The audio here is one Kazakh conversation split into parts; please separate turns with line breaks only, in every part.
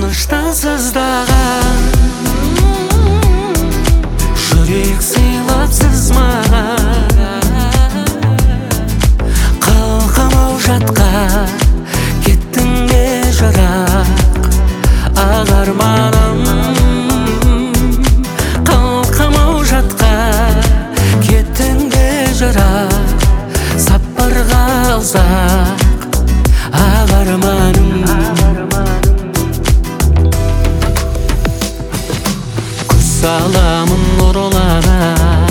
Сағыныштан сыздаған жүрек сыйлапсыз маған, қалқамау жатқа кеттің бе жырақ ақ арманым. Қалқамау жатқа кеттің бе жырақ сапарға ұзақ ақ арманым. Саламын нұрларға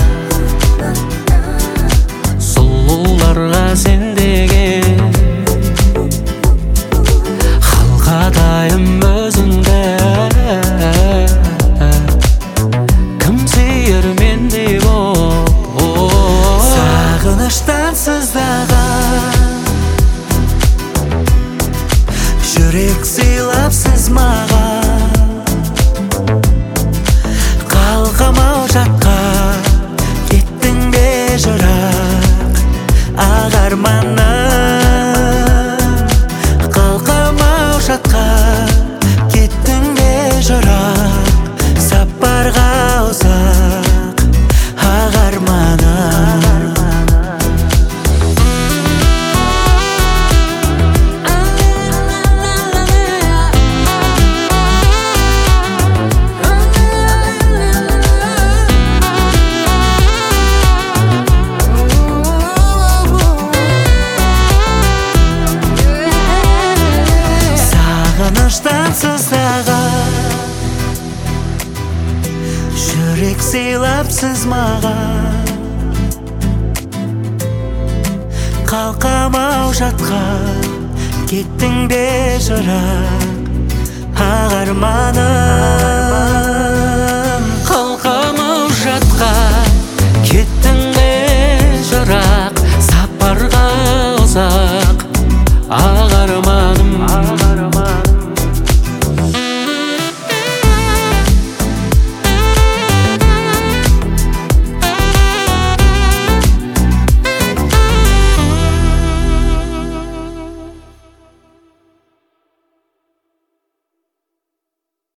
сұлуларға сендеген, халқадайым өзіңді кім сүйер мендей боп. Сағыныштан сыздаған жүрек сыйлапсыз маған, қалқамау жатқа кеттің бе жырақ ақ арманым. Қалқамау жатқа кеттің бе жырақ сапарға ұзақ ақ арманым. Сағыныштан сыздаған жүрек сыйлапсыз маған, қалқамау жатқа кеттің бе жырақ ақ арманым. Қалқамау жатқа кеттің бе жырақ сапарға ұзақ